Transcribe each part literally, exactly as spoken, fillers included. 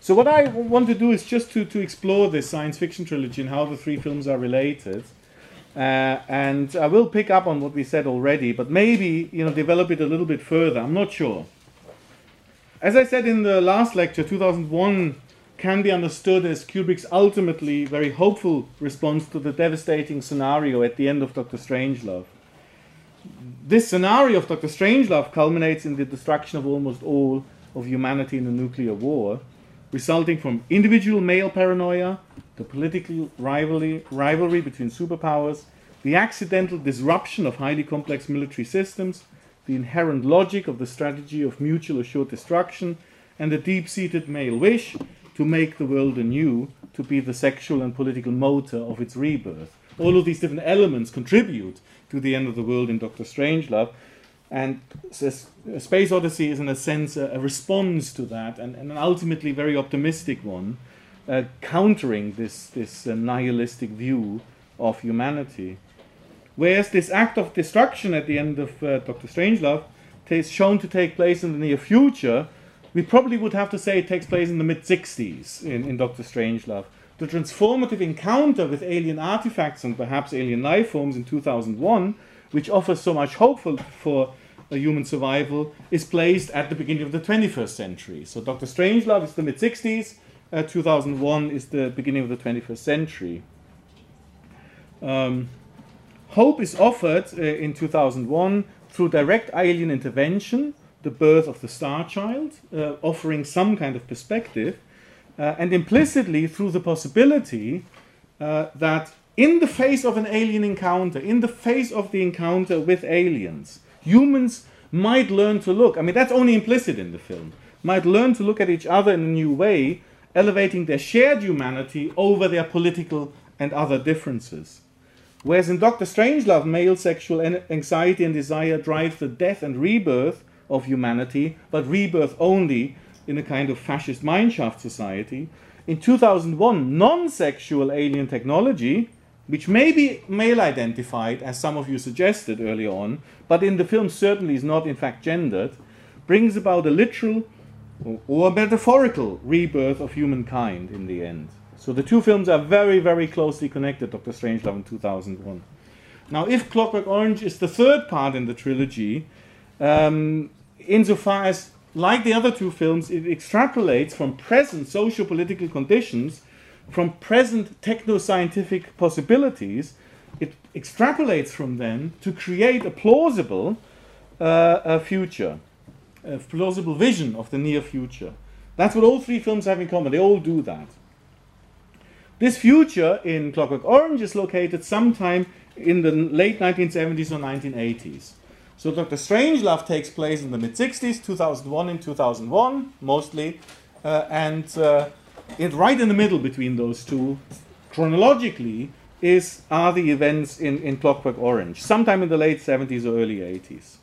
So what I want to do is just to, to explore this science fiction trilogy and how the three films are related. Uh, and I will pick up on what we said already, but maybe, you know, develop it a little bit further. I'm not sure. As I said in the last lecture, two thousand one can be understood as Kubrick's ultimately very hopeful response to the devastating scenario at the end of Doctor Strangelove. This scenario of Doctor Strangelove culminates in the destruction of almost all of humanity in a nuclear war, resulting from individual male paranoia, the political rivalry, rivalry between superpowers, the accidental disruption of highly complex military systems, the inherent logic of the strategy of mutual assured destruction, and the deep-seated male wish to make the world anew, to be the sexual and political motor of its rebirth. All of these different elements contribute to the end of the world in Doctor Strangelove, and Space Odyssey is in a sense a, a response to that, and, and an ultimately very optimistic one, uh, countering this, this uh, nihilistic view of humanity. Whereas this act of destruction at the end of uh, Doctor Strangelove is shown to take place in the near future, we probably would have to say it takes place in the mid-sixties in, in Doctor Strangelove. The transformative encounter with alien artifacts and perhaps alien life forms in two thousand one, which offers so much hope for, for uh, human survival, is placed at the beginning of the twenty-first century. So Doctor Strangelove is the mid-sixties, uh, two thousand one is the beginning of the twenty-first century. Um, hope is offered uh, in two thousand one through direct alien intervention, the birth of the Star Child, uh, offering some kind of perspective, uh, and implicitly through the possibility uh, that in the face of an alien encounter, in the face of the encounter with aliens, humans might learn to look, I mean, that's only implicit in the film, might learn to look at each other in a new way, elevating their shared humanity over their political and other differences. Whereas in Doctor Strangelove, male sexual anxiety and desire drive the death and rebirth of humanity, but rebirth only in a kind of fascist mineshaft society. In two thousand one, non-sexual alien technology, which may be male-identified, as some of you suggested earlier on, but in the film certainly is not in fact gendered, brings about a literal or, or metaphorical rebirth of humankind in the end. So the two films are very, very closely connected, Doctor Strangelove and two thousand one. Now, if Clockwork Orange is the third part in the trilogy, um, insofar as, like the other two films, it extrapolates from present socio-political conditions, from present techno-scientific possibilities, it extrapolates from them to create a plausible uh, a future, a plausible vision of the near future. That's what all three films have in common. They all do that. This future in Clockwork Orange is located sometime in the late nineteen seventies or nineteen eighties. So Doctor Strangelove takes place in the mid-sixties, two thousand one and two thousand one, mostly, uh, and uh, it, right in the middle between those two, chronologically, is are the events in, in Clockwork Orange, sometime in the late seventies or early eighties.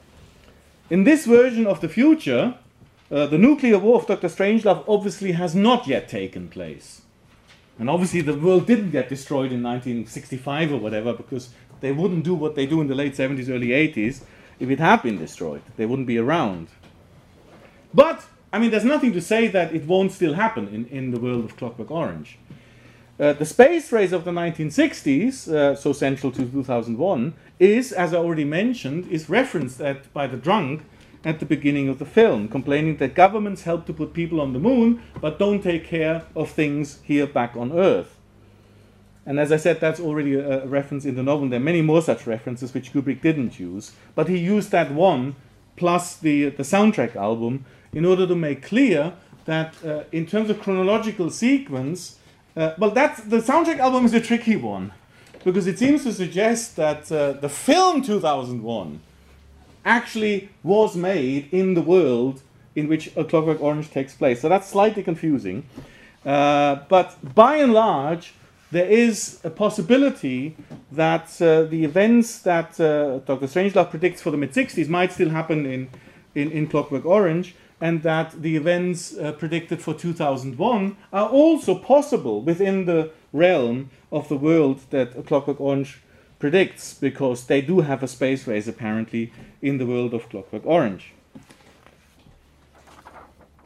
In this version of the future, uh, the nuclear war of Doctor Strangelove obviously has not yet taken place. And obviously the world didn't get destroyed in nineteen sixty-five or whatever, because they wouldn't do what they do in the late seventies, early eighties if it had been destroyed. They wouldn't be around. But, I mean, there's nothing to say that it won't still happen in, in the world of Clockwork Orange. Uh, the space race of the nineteen sixties, uh, so central to two thousand one, is, as I already mentioned, is referenced at, by the drunk at the beginning of the film, complaining that governments help to put people on the moon, but don't take care of things here back on Earth. And as I said, that's already a, a reference in the novel. There are many more such references which Kubrick didn't use, but he used that one plus the, the soundtrack album in order to make clear that uh, in terms of chronological sequence, uh, well, that's, the soundtrack album is a tricky one, because it seems to suggest that uh, the film two thousand one actually was made in the world in which A Clockwork Orange takes place. So that's slightly confusing. Uh, but by and large, there is a possibility that uh, the events that uh, Doctor Strangelove predicts for the mid-sixties might still happen in, in, in Clockwork Orange, and that the events uh, predicted for two thousand one are also possible within the realm of the world that A Clockwork Orange predicts, because they do have a space race apparently in the world of Clockwork Orange.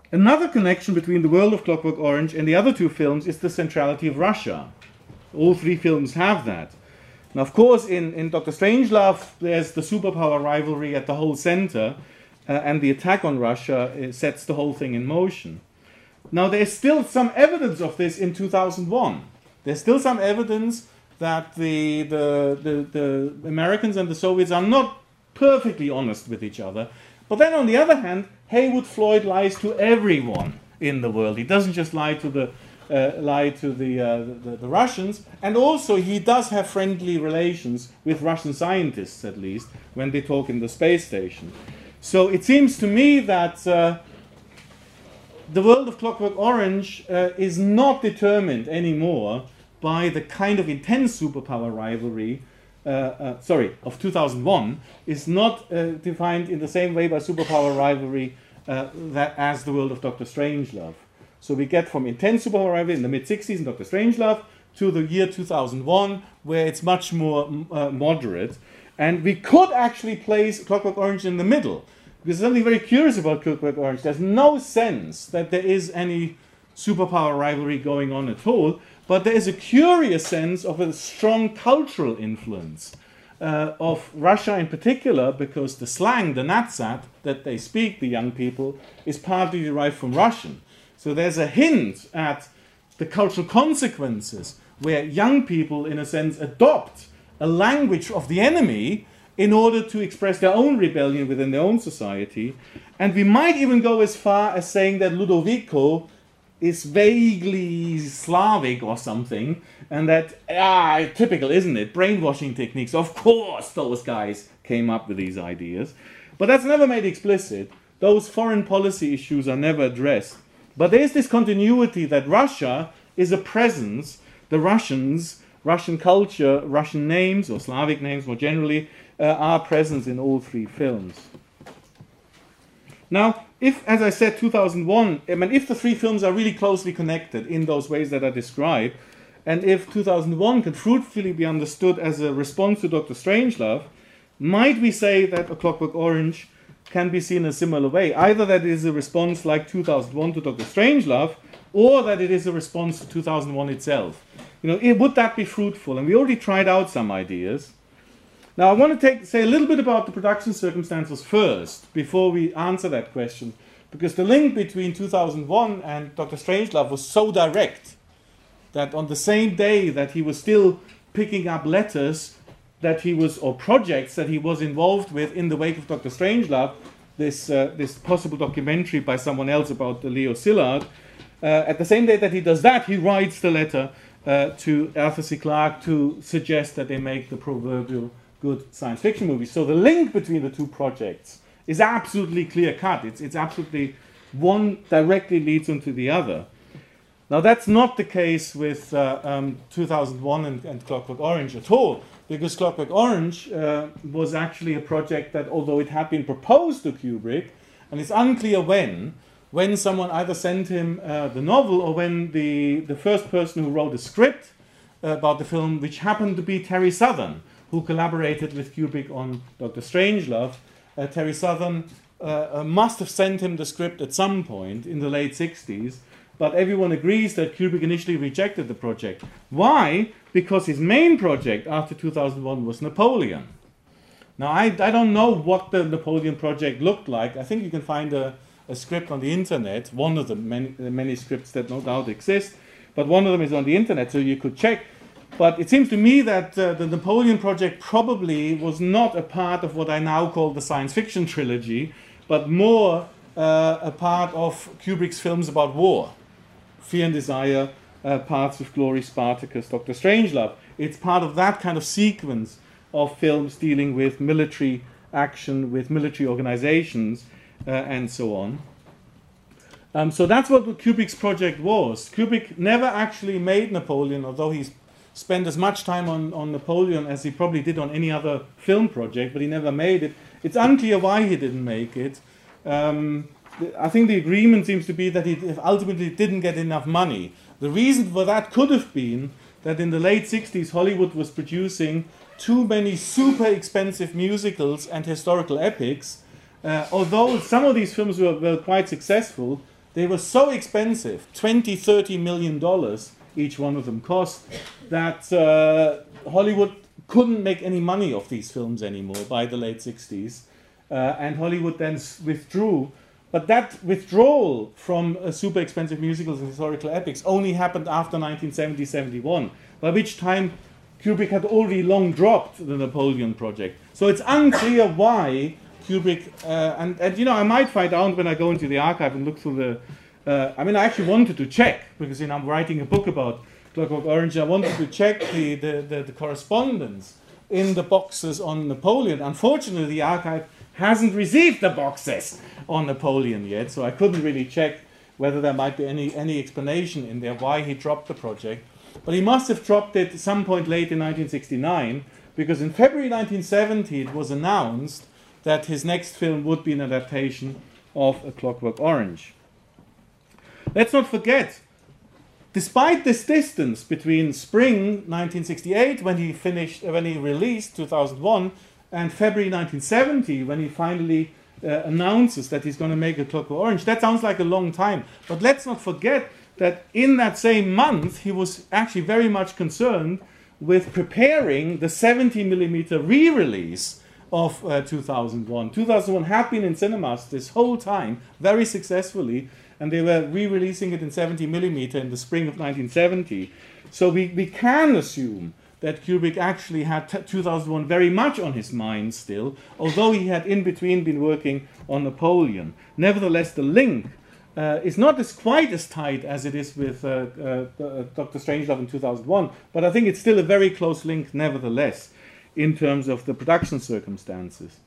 Another connection between The World of Clockwork Orange and the other two films is the centrality of Russia. All three films have that. Now, of course, in, in Doctor Strangelove, there's the superpower rivalry at the whole center, uh, and the attack on Russia uh, sets the whole thing in motion. Now, there's still some evidence of this in two thousand one. There's still some evidence that the, the, the, the Americans and the Soviets are not perfectly honest with each other. But then, on the other hand, Heywood Floyd lies to everyone in the world. He doesn't just lie to the uh, lie to the, uh, the the Russians, and also he does have friendly relations with Russian scientists, at least when they talk in the space station. So it seems to me that uh, The World of Clockwork Orange uh, is not determined anymore by the kind of intense superpower rivalry. Uh, uh, sorry, of two thousand one is not uh, defined in the same way by superpower rivalry uh, that as The World of Doctor Strangelove. So we get from intense superpower rivalry in the mid sixties in Doctor Strangelove to the year two thousand one, where it's much more uh, moderate. And we could actually place Clockwork Orange in the middle, because there's something very curious about Clockwork Orange. There's no sense that there is any superpower rivalry going on at all. But there is a curious sense of a strong cultural influence uh, of Russia in particular, because the slang, the natsat, that they speak, the young people, is partly derived from Russian. So there's a hint at the cultural consequences where young people, in a sense, adopt a language of the enemy in order to express their own rebellion within their own society. And we might even go as far as saying that Ludovico is vaguely Slavic or something, and that, ah, typical, isn't it? Brainwashing techniques. Of course those guys came up with these ideas. But that's never made explicit. Those foreign policy issues are never addressed. But there's this continuity that Russia is a presence. The Russians, Russian culture, Russian names, or Slavic names more generally, uh, are present in all three films. Now, if, as I said, two thousand one, I mean, if the three films are really closely connected in those ways that I described, and if two thousand one can fruitfully be understood as a response to Doctor Strangelove, might we say that A Clockwork Orange can be seen in a similar way? Either that it is a response like two thousand one to Doctor Strangelove, or that it is a response to two thousand one itself. You know, it, would that be fruitful? And we already tried out some ideas. Now, I want to take, say a little bit about the production circumstances first, before we answer that question, because the link between two thousand one and Doctor Strangelove was so direct that on the same day that he was still picking up letters that he was, or projects that he was involved with in the wake of Doctor Strangelove, this uh, this possible documentary by someone else about the Leo Szilard, uh, at the same day that he does that, he writes the letter uh, to Arthur C. Clarke to suggest that they make the proverbial good science fiction movies. So the link between the two projects is absolutely clear-cut. It's, it's absolutely, one directly leads into the other. Now, that's not the case with uh, um, two thousand one and, and Clockwork Orange at all, because Clockwork Orange uh, was actually a project that, although it had been proposed to Kubrick, and it's unclear when, when someone either sent him uh, the novel, or when the, the first person who wrote a script uh, about the film, which happened to be Terry Southern, who collaborated with Kubrick on Doctor Strangelove. Uh, Terry Southern uh, uh, must have sent him the script at some point in the late sixties, but everyone agrees that Kubrick initially rejected the project. Why? Because his main project after two thousand one was Napoleon. Now, I, I don't know what the Napoleon project looked like. I think you can find a, a script on the internet, one of the many, the many scripts that no doubt exist, but one of them is on the internet, so you could check. But it seems to me that uh, the Napoleon project probably was not a part of what I now call the science fiction trilogy, but more uh, a part of Kubrick's films about war. Fear and Desire, uh, Paths of Glory, Spartacus, Doctor Strangelove. It's part of that kind of sequence of films dealing with military action, with military organizations, uh, and so on. Um, so that's what Kubrick's project was. Kubrick never actually made Napoleon, although he's spent as much time on, on Napoleon as he probably did on any other film project, but he never made it. It's unclear why he didn't make it. Um, I think the agreement seems to be that he ultimately didn't get enough money. The reason for that could have been that in the late sixties, Hollywood was producing too many super expensive musicals and historical epics. Uh, although some of these films were, were quite successful, they were so expensive, twenty, thirty million dollars each one of them cost, that uh, Hollywood couldn't make any money off these films anymore by the late sixties. Uh, and Hollywood then s- withdrew. But that withdrawal from uh, super expensive musicals and historical epics only happened after nineteen seventy seventy-one, by which time Kubrick had already long dropped the Napoleon project. So it's unclear why Kubrick, uh, and, and you know, I might find out when I go into the archive and look through the, uh, I mean, I actually wanted to check, because you know, I'm writing a book about Clockwork Orange, I wanted to check the, the, the, the correspondence in the boxes on Napoleon. Unfortunately, the archive hasn't received the boxes on Napoleon yet, so I couldn't really check whether there might be any, any explanation in there why he dropped the project. But he must have dropped it at some point late in nineteen sixty-nine, because in February nineteen seventy it was announced that his next film would be an adaptation of A Clockwork Orange. Let's not forget, despite this distance between spring nineteen sixty-eight, when he finished, when he released two thousand one, and February nineteen seventy, when he finally uh, announces that he's going to make A Clockwork Orange, that sounds like a long time. But let's not forget that in that same month, he was actually very much concerned with preparing the seventy millimeter re-release of uh, two thousand one. two thousand one had been in cinemas this whole time, very successfully, and they were re-releasing it in seventy millimeter in the spring of nineteen seventy. So we, we can assume that Kubrick actually had t- two thousand one very much on his mind still, although he had in between been working on Napoleon. Nevertheless, the link uh, is not as quite as tight as it is with uh, uh, uh, Doctor Strangelove in two thousand one, but I think it's still a very close link nevertheless in terms of the production circumstances.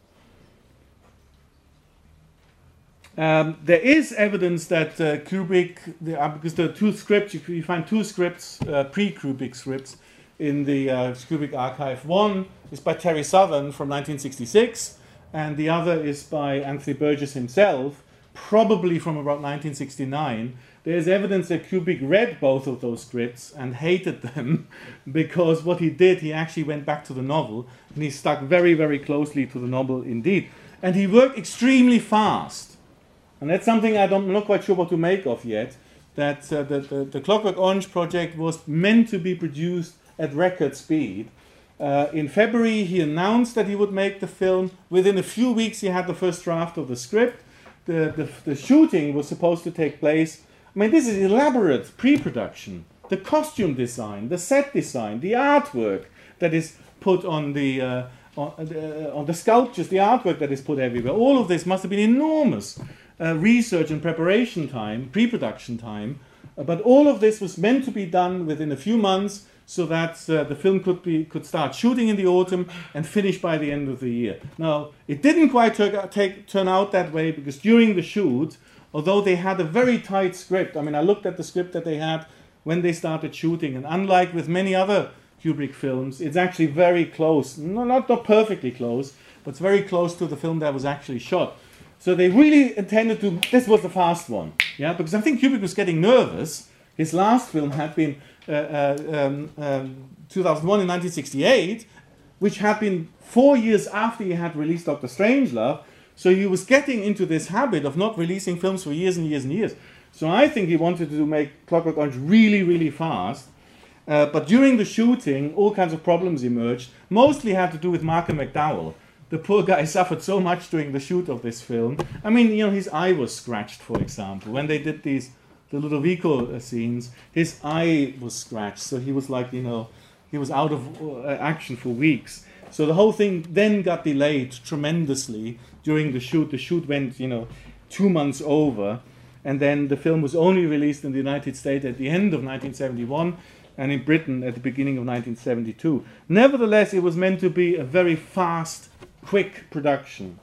Um, there is evidence that uh, Kubrick, the, uh, because there are two scripts, you, you find two scripts, uh, pre-Kubrick scripts, in the uh, Kubrick archive. One is by Terry Southern from nineteen sixty-six, and the other is by Anthony Burgess himself, probably from about nineteen sixty-nine. There is evidence that Kubrick read both of those scripts and hated them, because what he did, he actually went back to the novel, and he stuck very, very closely to the novel indeed. And he worked extremely fast. And that's something I don't, I'm not quite sure what to make of yet, that uh, the, the, the Clockwork Orange project was meant to be produced at record speed. Uh, in February, he announced that he would make the film. Within a few weeks, he had the first draft of the script. The, the, the shooting was supposed to take place. I mean, this is elaborate pre-production. The costume design, the set design, the artwork that is put on the, uh, on, uh, on the sculptures, the artwork that is put everywhere. All of this must have been enormous uh, research and preparation time, pre-production time. Uh, but all of this was meant to be done within a few months, so that uh, the film could be could start shooting in the autumn and finish by the end of the year. Now, it didn't quite tur- take, turn out that way, because during the shoot, although they had a very tight script, I mean, I looked at the script that they had when they started shooting, and unlike with many other Kubrick films, it's actually very close, no, not, not perfectly close, but it's very close to the film that was actually shot. So they really intended to, this was the fast one, yeah, because I think Kubrick was getting nervous. His last film had been uh, uh, um, um, two thousand one in nineteen sixty-eight, which had been four years after he had released Doctor Strangelove. So he was getting into this habit of not releasing films for years and years and years. So I think he wanted to make Clockwork Orange really, really fast. Uh, but during the shooting, all kinds of problems emerged. Mostly had to do with Markham McDowell. The poor guy suffered so much during the shoot of this film. I mean, you know, his eye was scratched, for example. When they did these the Ludovico scenes, his eye was scratched. So he was like, you know, he was out of uh, action for weeks. So the whole thing then got delayed tremendously during the shoot. The shoot went, you know, two months over. And then the film was only released in the United States at the end of nineteen seventy-one and in Britain at the beginning of nineteen seventy-two. Nevertheless, it was meant to be a very fast, quick production.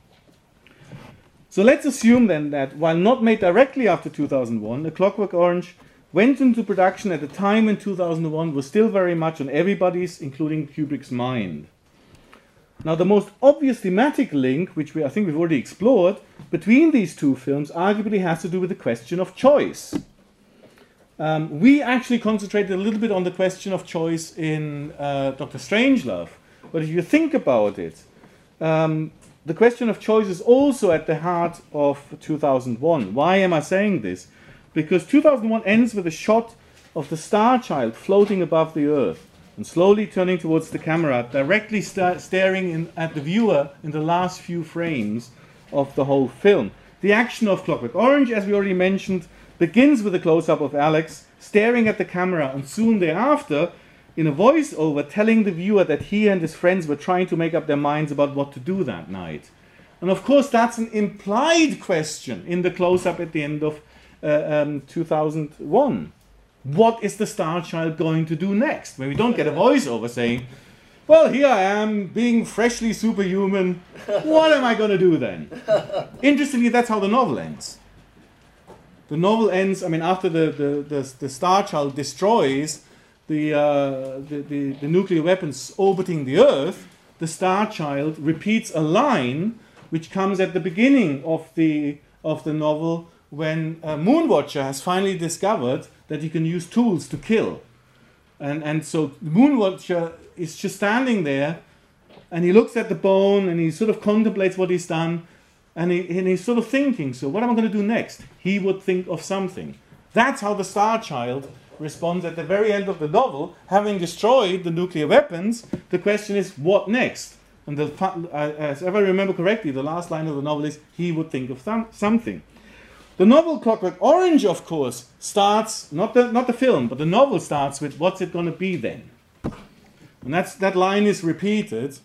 So let's assume then that while not made directly after two thousand one, A Clockwork Orange went into production at a time when two thousand one was still very much on everybody's, including Kubrick's, mind. Now, the most obvious thematic link, which we, I think we've already explored, between these two films arguably has to do with the question of choice. Um, we actually concentrated a little bit on the question of choice in uh, Doctor Strangelove. But if you think about it, um, the question of choice is also at the heart of two thousand one. Why am I saying this? Because two thousand one ends with a shot of the star child floating above the Earth and slowly turning towards the camera, directly sta- staring in, at the viewer in the last few frames of the whole film. The action of Clockwork Orange, as we already mentioned, begins with a close-up of Alex staring at the camera, and soon thereafter, in a voiceover, telling the viewer that he and his friends were trying to make up their minds about what to do that night. And of course, that's an implied question in the close-up at the end of uh, um, two thousand one. What is the star child going to do next? Where we don't get a voiceover saying, well, here I am, being freshly superhuman. What am I going to do then? Interestingly, that's how the novel ends. The novel ends, I mean, after the, the, the, the star child destroys the, uh, the, the, the nuclear weapons orbiting the Earth, the star child repeats a line which comes at the beginning of the, of the novel when uh, Moonwatcher has finally discovered that he can use tools to kill. And, and so Moonwatcher is just standing there, and he looks at the bone, and he sort of contemplates what he's done, and, he, and he's sort of thinking, so what am I going to do next? He would think of something. That's how the Star Child responds at the very end of the novel. Having destroyed the nuclear weapons, the question is, what next? And the, uh, as if I remember correctly, the last line of the novel is, he would think of th- something. The novel Clockwork Orange, of course, starts, not the, not the film, but the novel starts with, what's it going to be then? And that's, that line is repeated,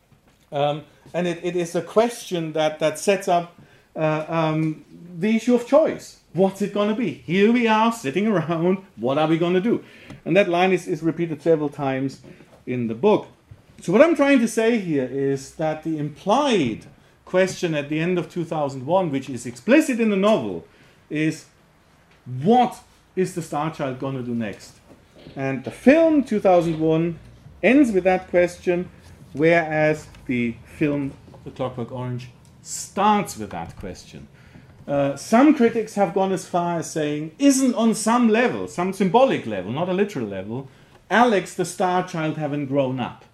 um, and it, it is a question that, that sets up uh, um, the issue of choice. What's it going to be? Here we are, sitting around, what are we going to do? And that line is, is repeated several times in the book. So what I'm trying to say here is that the implied question at the end of two thousand one, which is explicit in the novel, is what is the Star Child going to do next? And the film, two thousand one, ends with that question, whereas the film, The Clockwork Orange, starts with that question. Uh, some critics have gone as far as saying, isn't on some level, some symbolic level, not a literal level, Alex the Star Child having grown up?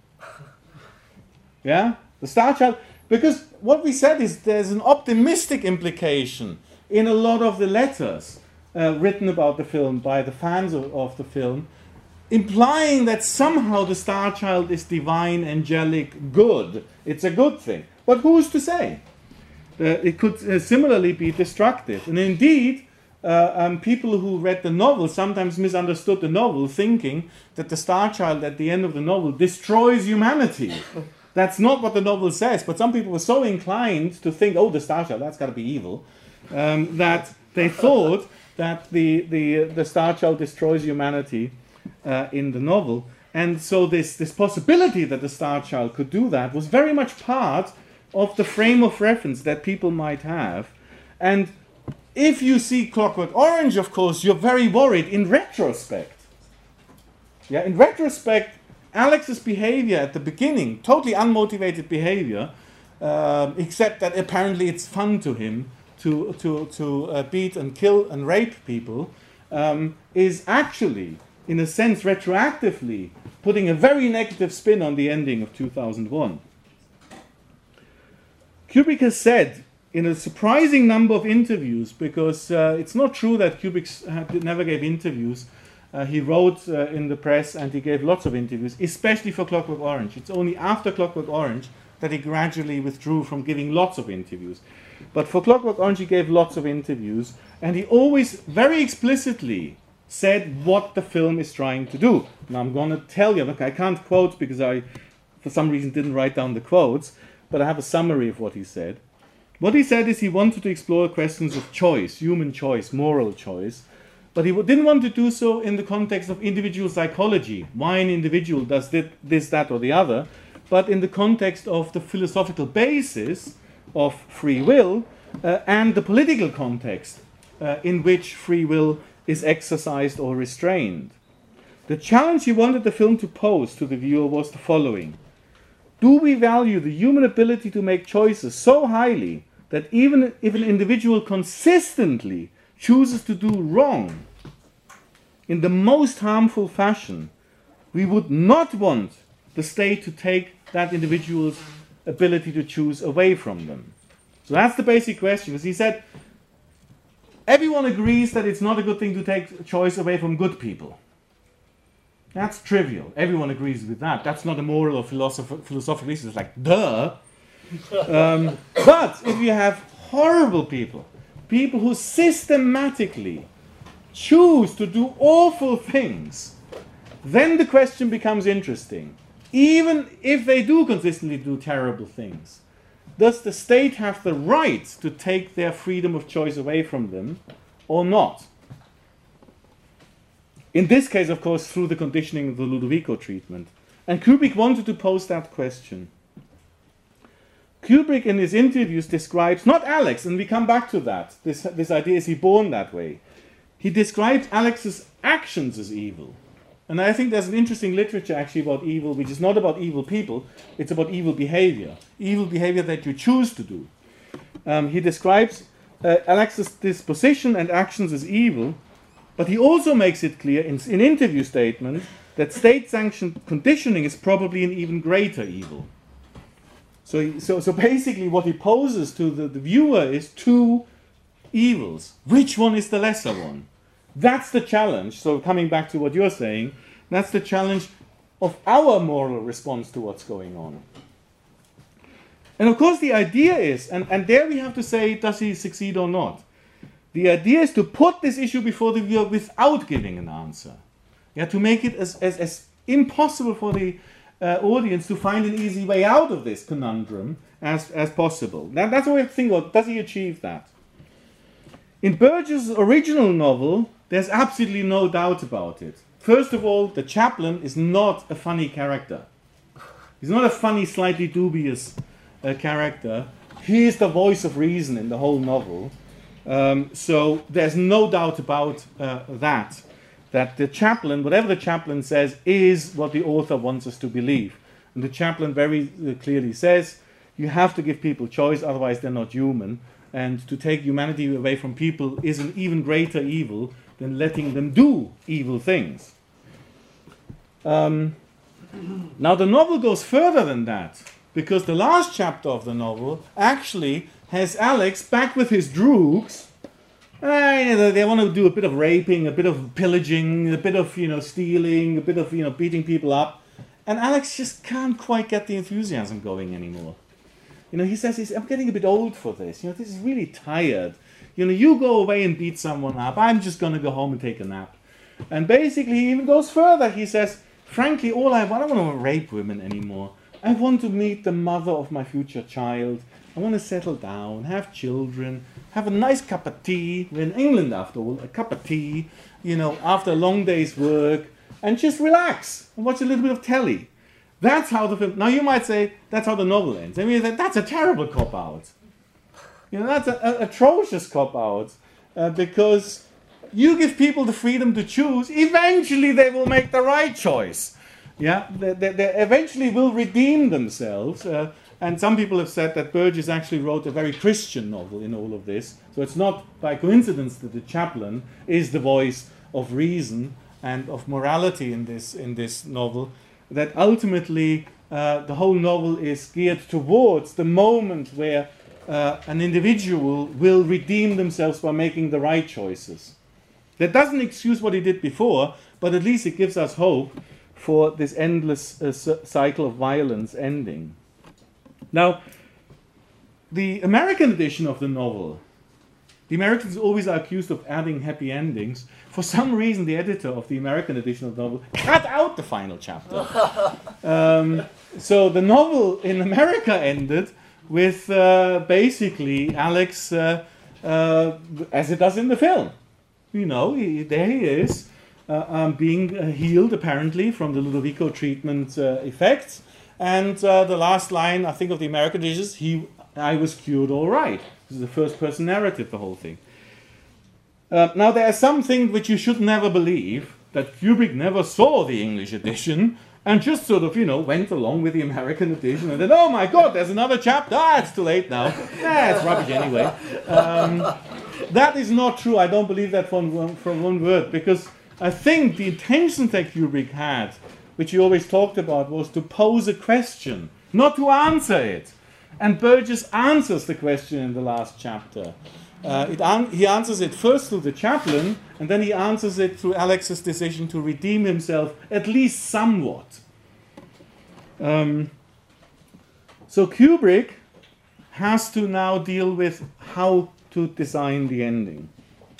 Yeah? The Star Child... Because what we said is there's an optimistic implication in a lot of the letters uh, written about the film by the fans of, of the film, implying that somehow the Star Child is divine, angelic, good. It's a good thing. But who's to say? Uh, it could uh, similarly be destructive. And indeed, uh, um, people who read the novel sometimes misunderstood the novel, thinking that the Star Child at the end of the novel destroys humanity. That's not what the novel says, but some people were so inclined to think, oh, the Star Child, that's got to be evil, um, that they thought that the, the, the Star Child destroys humanity uh, in the novel. And so this, this possibility that the Star Child could do that was very much part of the frame of reference that people might have. And if you see Clockwork Orange, of course, you're very worried in retrospect. Yeah, in retrospect, Alex's behavior at the beginning, totally unmotivated behavior, uh, except that apparently it's fun to him to to to uh, beat and kill and rape people, um, is actually, in a sense, retroactively putting a very negative spin on the ending of two thousand one. Kubrick has said in a surprising number of interviews, because uh, it's not true that Kubrick uh, never gave interviews. Uh, he wrote uh, in the press, and he gave lots of interviews, especially for Clockwork Orange. It's only after Clockwork Orange that he gradually withdrew from giving lots of interviews. But for Clockwork Orange, he gave lots of interviews, and he always very explicitly said what the film is trying to do. Now I'm going to tell you, look, I can't quote because I, for some reason, didn't write down the quotes, but I have a summary of what he said. What he said is he wanted to explore questions of choice, human choice, moral choice, but he didn't want to do so in the context of individual psychology, why an individual does this, that, or the other, but in the context of the philosophical basis of free will uh, and the political context uh, in which free will is exercised or restrained. The challenge he wanted the film to pose to the viewer was the following. Do we value the human ability to make choices so highly that even if an individual consistently chooses to do wrong in the most harmful fashion, we would not want the state to take that individual's ability to choose away from them. So that's the basic question. Because he said, everyone agrees that it's not a good thing to take choice away from good people. That's trivial. Everyone agrees with that. That's not a moral or philosoph- philosophical issue. It's like, duh. Um, but if you have horrible people, people who systematically choose to do awful things, then the question becomes interesting. Even if they do consistently do terrible things, does the state have the right to take their freedom of choice away from them or not? In this case, of course, through the conditioning of the Ludovico treatment. And Kubrick wanted to pose that question. Kubrick in his interviews describes, not Alex, and we come back to that, this, this idea, is he born that way? He describes Alex's actions as evil. And I think there's an interesting literature actually about evil, which is not about evil people, it's about evil behavior. Evil behavior that you choose to do. Um, he describes uh, Alex's disposition and actions as evil, but he also makes it clear in, in interview statements that state-sanctioned conditioning is probably an even greater evil. So, he, so, so basically what he poses to the, the viewer is two evils. Which one is the lesser one? That's the challenge. So coming back to what you're saying, that's the challenge of our moral response to what's going on. And of course the idea is, and, and there we have to say, does he succeed or not? The idea is to put this issue before the viewer without giving an answer. Yeah, to make it as, as, as impossible for the uh, audience to find an easy way out of this conundrum as, as possible. Now, that's what we have to think about. Does he achieve that? In Burgess' original novel, there's absolutely no doubt about it. First of all, the chaplain is not a funny character. He's not a funny, slightly dubious uh, character. He is the voice of reason in the whole novel. Um, so there's no doubt about uh, that, that the chaplain, whatever the chaplain says, is what the author wants us to believe. And the chaplain very clearly says, you have to give people choice, otherwise they're not human. And to take humanity away from people is an even greater evil than letting them do evil things. Um, now the novel goes further than that, because the last chapter of the novel actually has Alex back with his droogs. Uh, they want to do a bit of raping, a bit of pillaging, a bit of, you know, stealing, a bit of, you know, beating people up. And Alex just can't quite get the enthusiasm going anymore. You know, he says, he's, I'm getting a bit old for this. You know, this is really tired. You know, you go away and beat someone up. I'm just going to go home and take a nap. And basically, he even goes further. He says, frankly, all I want, I don't want to rape women anymore. I want to meet the mother of my future child. I want to settle down, have children, have a nice cup of tea. We're in England, after all, a cup of tea, you know, after a long day's work, and just relax and watch a little bit of telly. That's how the film... Now, you might say, that's how the novel ends. I mean, that's a terrible cop-out. You know, that's an atrocious cop-out, uh, because you give people the freedom to choose, eventually they will make the right choice. Yeah, they, they, they eventually will redeem themselves. Uh, and some people have said that Burgess actually wrote a very Christian novel in all of this. So it's not by coincidence that the chaplain is the voice of reason and of morality in this in this novel. That ultimately uh, the whole novel is geared towards the moment where uh, an individual will redeem themselves by making the right choices. That doesn't excuse what he did before, but at least it gives us hope for this endless uh, cycle of violence ending. Now, the American edition of the novel, the Americans always are accused of adding happy endings. For some reason, the editor of the American edition of the novel cut out the final chapter. um, so the novel in America ended with uh, basically Alex, uh, uh, as it does in the film. You know, he, there he is. Uh, um, being uh, healed, apparently, from the Ludovico treatment uh, effects. And uh, the last line, I think, of the American edition is, he, I was cured all right. This is the first-person narrative, the whole thing. Uh, now, there are some things which you should never believe, that Kubrick never saw the English edition, and just sort of, you know, went along with the American edition, and then, oh my God, there's another chapter. Ah, it's too late now. Ah, it's rubbish anyway. Um, that is not true. I don't believe that from one, from one word, because I think the intention that Kubrick had, which he always talked about, was to pose a question not to answer it. And Burgess answers the question in the last chapter. Uh, it an- he answers it first through the chaplain, and then he answers it through Alex's decision to redeem himself, at least somewhat. Um, so Kubrick has to now deal with how to design the ending.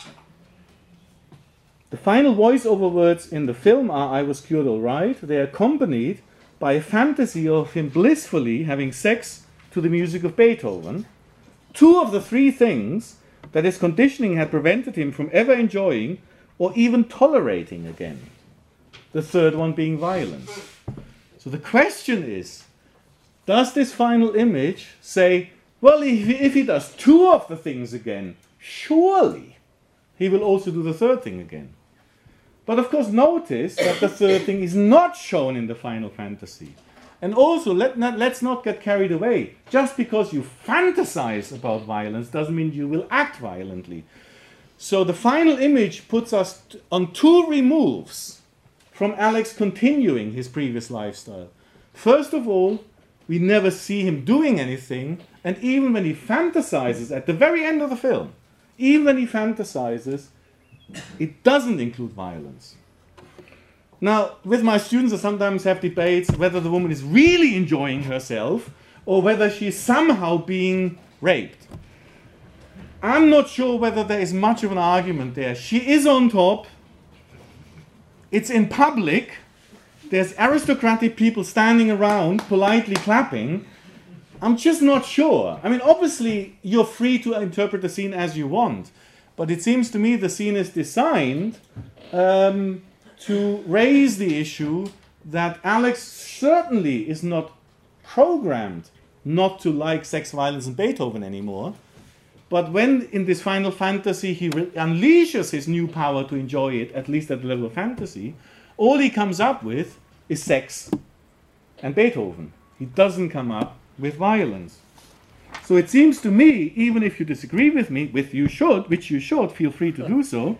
The final voiceover words in the film are "I was cured all right." They are accompanied by a fantasy of him blissfully having sex to the music of Beethoven. Two of the three things that his conditioning had prevented him from ever enjoying or even tolerating again. The third one being violence. So the question is, does this final image say, well, if he, if he does two of the things again, surely he will also do the third thing again. But of course, notice that the third thing is not shown in the Final Fantasy. And also, let not, let's not get carried away. Just because you fantasize about violence doesn't mean you will act violently. So the final image puts us t- on two removes from Alex continuing his previous lifestyle. First of all, we never see him doing anything, and even when he fantasizes at the very end of the film, even when he fantasizes, it doesn't include violence. Now, with my students, I sometimes have debates whether the woman is really enjoying herself or whether she is somehow being raped. I'm not sure whether there is much of an argument there. She is on top. It's in public. There's aristocratic people standing around, politely clapping. I'm just not sure. I mean, obviously, you're free to interpret the scene as you want. But it seems to me the scene is designed um, to raise the issue that Alex certainly is not programmed not to like sex, violence, and Beethoven anymore. But when in this Final Fantasy he re- unleashes his new power to enjoy it, at least at the level of fantasy, all he comes up with is sex and Beethoven. He doesn't come up with violence. So it seems to me, even if you disagree with me, which you should, which you should, feel free to do so,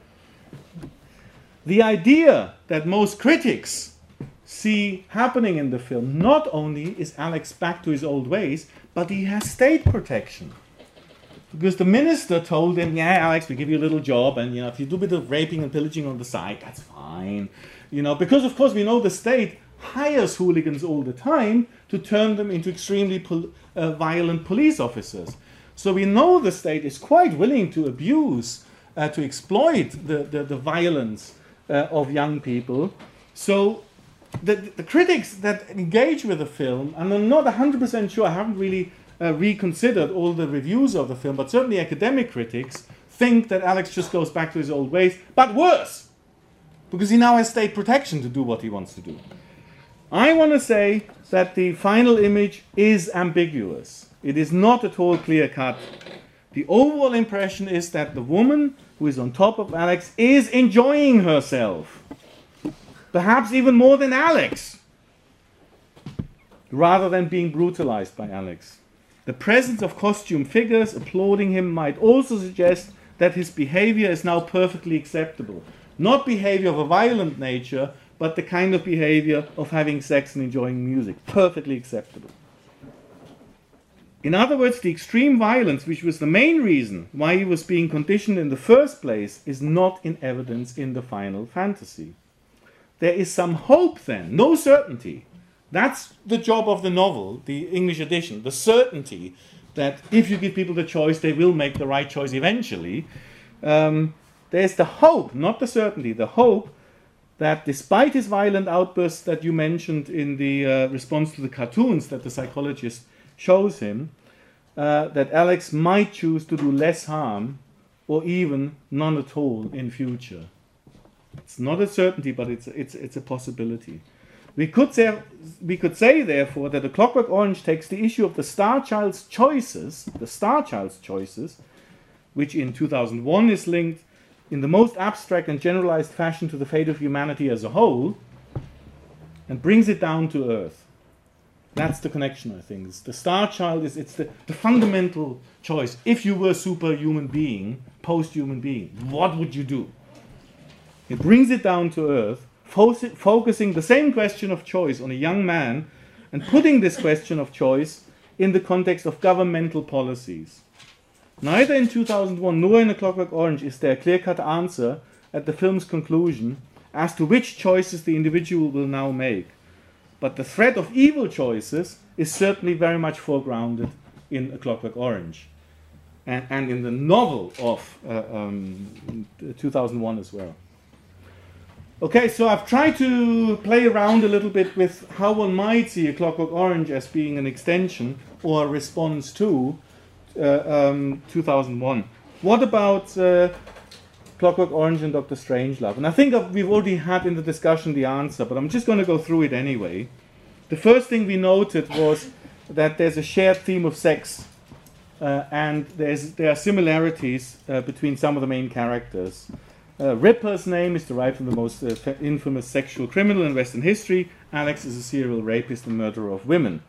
the idea that most critics see happening in the film, not only is Alex back to his old ways, but he has state protection. Because the minister told him, yeah, Alex, we give you a little job, and you know, if you do a bit of raping and pillaging on the side, that's fine. You know, because of course we know the state hires hooligans all the time to turn them into extremely pol- uh, violent police officers. So we know the state is quite willing to abuse, uh, to exploit the, the, the violence uh, of young people. So the, the critics that engage with the film, and I'm not one hundred percent sure, I haven't really uh, reconsidered all the reviews of the film, but certainly academic critics think that Alex just goes back to his old ways, but worse, because he now has state protection to do what he wants to do. I want to say that the final image is ambiguous. It is not at all clear-cut. The overall impression is that the woman who is on top of Alex is enjoying herself. Perhaps even more than Alex, rather than being brutalized by Alex. The presence of costume figures applauding him might also suggest that his behavior is now perfectly acceptable. Not behavior of a violent nature, but the kind of behavior of having sex and enjoying music. Perfectly acceptable. In other words, the extreme violence, which was the main reason why he was being conditioned in the first place, is not in evidence in the Final Fantasy. There is some hope then, no certainty. That's the job of the novel, the English edition, the certainty that if you give people the choice, they will make the right choice eventually. Um, there's the hope, not the certainty, the hope that despite his violent outbursts that you mentioned in the uh, response to the cartoons that the psychologist shows him, uh, that Alex might choose to do less harm or even none at all in future. It's not a certainty, but it's, it's, it's a possibility. We could say, we could say, therefore, that A Clockwork Orange takes the issue of the Star Child's choices, the Star Child's choices, which in two thousand one is linked in the most abstract and generalized fashion to the fate of humanity as a whole, and brings it down to earth. That's the connection, I think. It's the Star Child is it's the, the fundamental choice. If you were a superhuman being, post-human being, what would you do? It brings it down to earth, fo- focusing the same question of choice on a young man and putting this question of choice in the context of governmental policies. Neither in two thousand one nor in A Clockwork Orange is there a clear-cut answer at the film's conclusion as to which choices the individual will now make. But the threat of evil choices is certainly very much foregrounded in A Clockwork Orange, and, and in the novel of uh, um, two thousand one as well. Okay, so I've tried to play around a little bit with how one might see A Clockwork Orange as being an extension or a response to uh, um, two thousand one. What about uh, Clockwork Orange and Doctor Strangelove? And I think we've already had in the discussion the answer, but I'm just going to go through it anyway. The first thing we noted was that there's a shared theme of sex, uh, and there's, there are similarities uh, between some of the main characters. Uh, Ripper's name is derived from the most uh, fe- infamous sexual criminal in Western history. Alex is a serial rapist and murderer of women.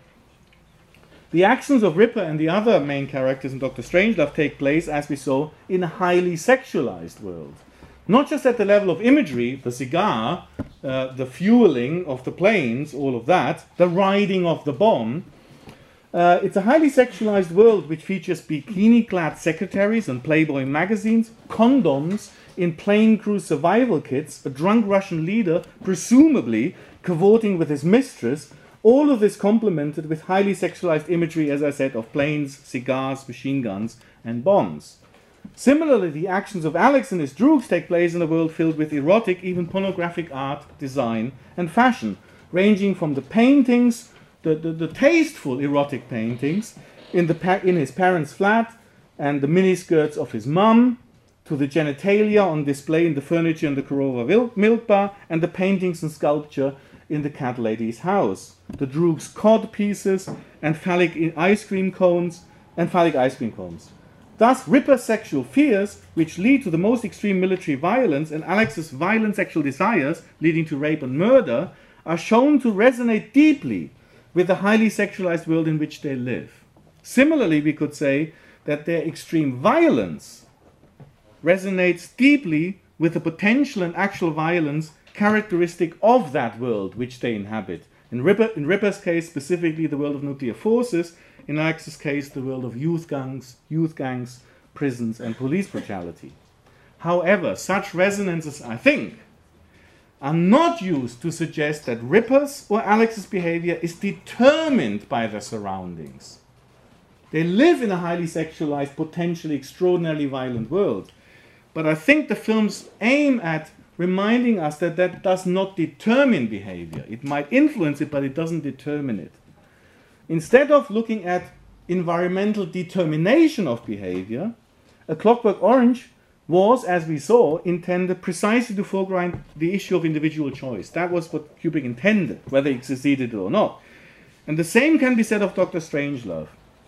The actions of Ripper and the other main characters in Doctor Strangelove take place, as we saw, in a highly sexualized world. Not just at the level of imagery, the cigar, uh, the fueling of the planes, all of that, the riding of the bomb. Uh, it's a highly sexualized world which features bikini-clad secretaries and Playboy magazines, condoms in plane crew survival kits, a drunk Russian leader, presumably cavorting with his mistress, all of this complemented with highly sexualized imagery, as I said, of planes, cigars, machine guns, and bombs. Similarly, the actions of Alex and his droogs take place in a world filled with erotic, even pornographic art, design, and fashion, ranging from the paintings, the, the, the tasteful erotic paintings in, the pa- in his parents' flat, and the miniskirts of his mum, to the genitalia on display in the furniture in the Korova Milk Bar, and the paintings and sculpture in the cat lady's house. The Droog's cod pieces and phallic ice cream cones and phallic ice cream cones. Thus, Ripper's sexual fears, which lead to the most extreme military violence, and Alex's violent sexual desires, leading to rape and murder, are shown to resonate deeply with the highly sexualized world in which they live. Similarly, we could say that their extreme violence resonates deeply with the potential and actual violence characteristic of that world which they inhabit. In, Ripper, in Ripper's case, specifically the world of nuclear forces. In Alex's case, the world of youth gangs, youth gangs, prisons, and police brutality. However, such resonances, I think, are not used to suggest that Ripper's or Alex's behavior is determined by their surroundings. They live in a highly sexualized, potentially extraordinarily violent world. But I think the films aim at reminding us that that does not determine behavior. It might influence it, but it doesn't determine it. Instead of looking at environmental determination of behavior, A Clockwork Orange was, as we saw, intended precisely to foreground the issue of individual choice. That was what Kubrick intended, whether he succeeded or not. And the same can be said of Doctor Strangelove.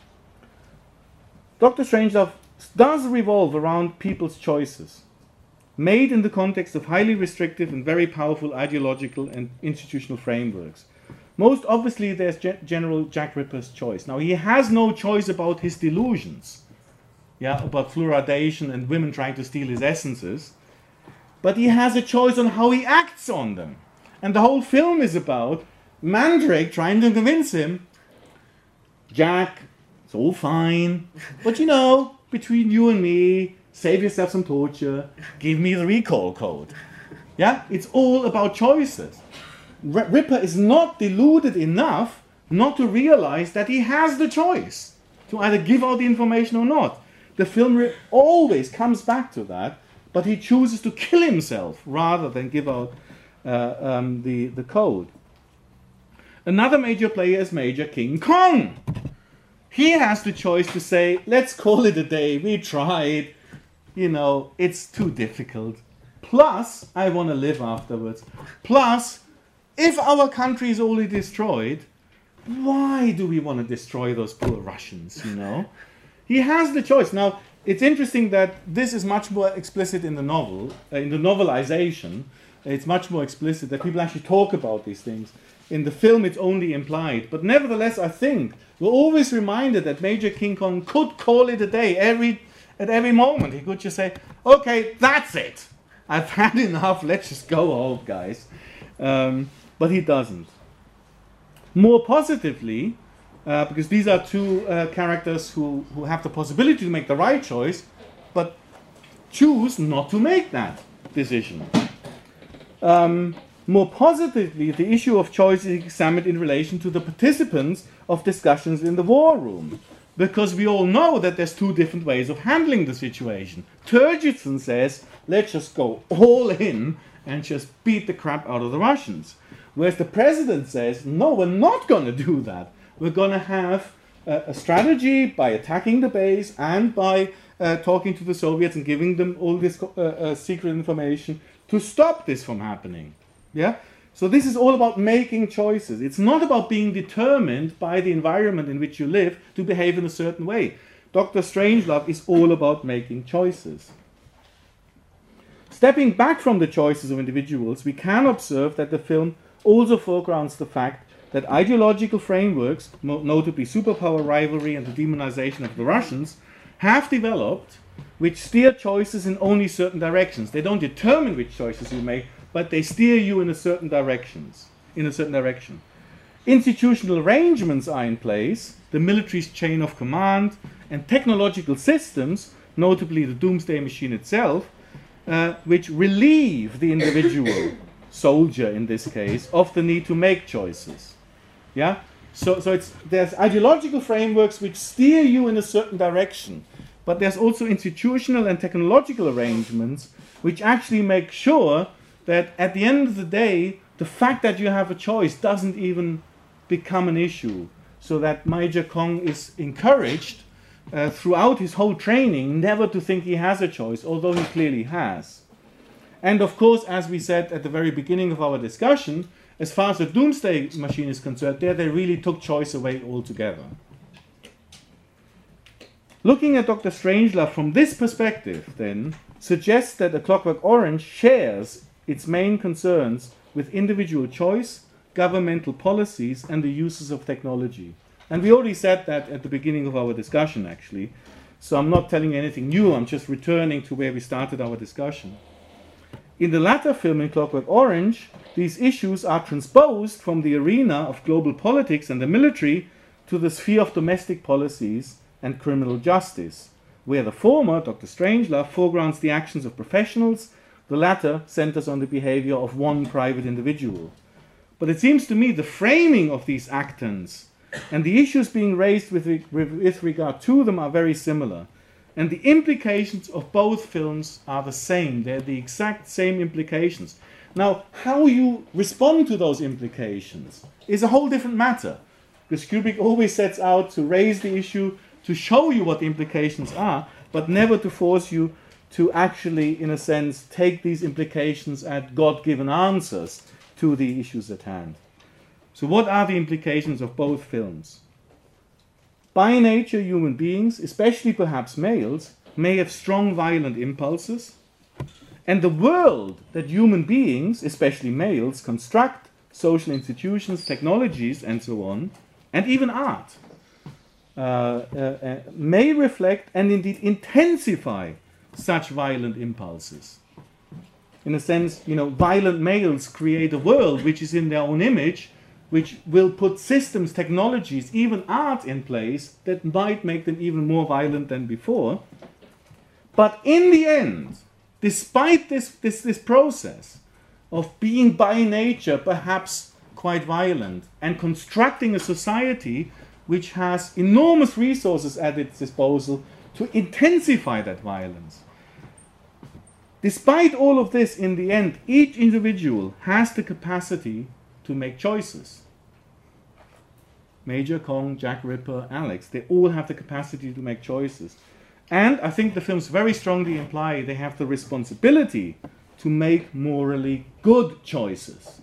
Doctor Strangelove does revolve around people's choices, made in the context of highly restrictive and very powerful ideological and institutional frameworks. Most obviously, there's Ge- General Jack Ripper's choice. Now, he has no choice about his delusions, yeah, about fluoridation and women trying to steal his essences, but he has a choice on how he acts on them. And the whole film is about Mandrake trying to convince him, Jack, it's all fine, but you know, between you and me, save yourself some torture, give me the recall code. Yeah, it's all about choices. R- Ripper is not deluded enough not to realize that he has the choice to either give out the information or not. The film re- always comes back to that, but he chooses to kill himself rather than give out uh, um, the, the code. Another major player is Major King Kong. He has the choice to say, let's call it a day, we tried, you know, it's too difficult. Plus, I want to live afterwards. Plus, if our country is already destroyed, why do we want to destroy those poor Russians, you know? He has the choice. Now, it's interesting that this is much more explicit in the novel, uh, in the novelization. It's much more explicit that people actually talk about these things. In the film, it's only implied. But nevertheless, I think we're always reminded that Major King Kong could call it a day every at every moment. He could just say, okay, that's it. I've had enough. Let's just go home, guys. Um, but he doesn't. More positively, uh, because these are two uh, characters who, who have the possibility to make the right choice, but choose not to make that decision. Um, more positively, the issue of choice is examined in relation to the participants of discussions in the war room, because we all know that there's two different ways of handling the situation. Turgidson says, let's just go all in and just beat the crap out of the Russians. Whereas the president says, no, we're not going to do that. We're going to have a, a strategy by attacking the base and by uh, talking to the Soviets and giving them all this uh, uh, secret information to stop this from happening. Yeah? So this is all about making choices. It's not about being determined by the environment in which you live to behave in a certain way. Doctor Strangelove is all about making choices. Stepping back from the choices of individuals, we can observe that the film also foregrounds the fact that ideological frameworks, notably superpower rivalry and the demonization of the Russians, have developed which steer choices in only certain directions. They don't determine which choices you make, but they steer you in a certain directions, in a certain direction. Institutional arrangements are in place, the military's chain of command, and technological systems, notably the doomsday machine itself, uh, which relieve the individual soldier, in this case, of the need to make choices. Yeah? So, so it's, there's ideological frameworks which steer you in a certain direction, but there's also institutional and technological arrangements which actually make sure that at the end of the day, the fact that you have a choice doesn't even become an issue. So that Major Kong is encouraged uh, throughout his whole training never to think he has a choice, although he clearly has. And of course, as we said at the very beginning of our discussion, as far as the doomsday machine is concerned, there they really took choice away altogether. Looking at Doctor Strangelove from this perspective, then, suggests that A Clockwork Orange shares its main concerns with individual choice, governmental policies, and the uses of technology. And we already said that at the beginning of our discussion, actually. So I'm not telling you anything new, I'm just returning to where we started our discussion. In the latter film, in Clockwork Orange, these issues are transposed from the arena of global politics and the military to the sphere of domestic policies and criminal justice, where the former, Doctor Strangelove, foregrounds the actions of professionals, the latter centers on the behavior of one private individual. But it seems to me the framing of these actants and the issues being raised with, re- with regard to them are very similar. And the implications of both films are the same. They're the exact same implications. Now, how you respond to those implications is a whole different matter. Because Kubrick always sets out to raise the issue, to show you what the implications are, but never to force you to actually, in a sense, take these implications as God-given answers to the issues at hand. So what are the implications of both films? By nature, human beings, especially perhaps males, may have strong violent impulses, and the world that human beings, especially males, construct, social institutions, technologies, and so on, and even art, uh, uh, uh, may reflect and indeed intensify such violent impulses. In a sense, you know, violent males create a world which is in their own image, which will put systems, technologies, even art in place that might make them even more violent than before. But in the end, despite this, this, this process of being by nature perhaps quite violent and constructing a society which has enormous resources at its disposal to intensify that violence, despite all of this, in the end, each individual has the capacity to make choices. Major, Kong, Jack Ripper, Alex, they all have the capacity to make choices. And I think the films very strongly imply they have the responsibility to make morally good choices.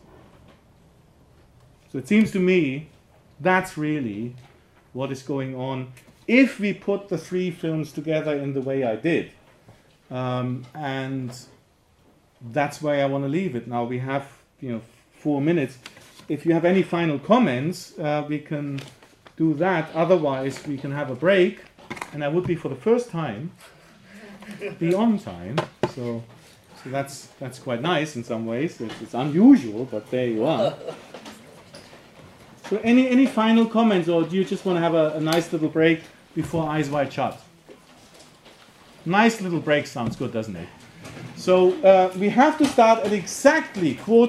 So it seems to me that's really what is going on if we put the three films together in the way I did. Um, and that's where I want to leave it. Now we have, you know, four minutes. If you have any final comments, uh, we can do that. Otherwise, we can have a break. And I would be, for the first time, be on time. So, so that's that's quite nice in some ways. It's, it's unusual, but there you are. So any, any final comments, or do you just want to have a, a nice little break before eyes wide shut? Nice little break sounds good, doesn't it? So uh, we have to start at exactly quarter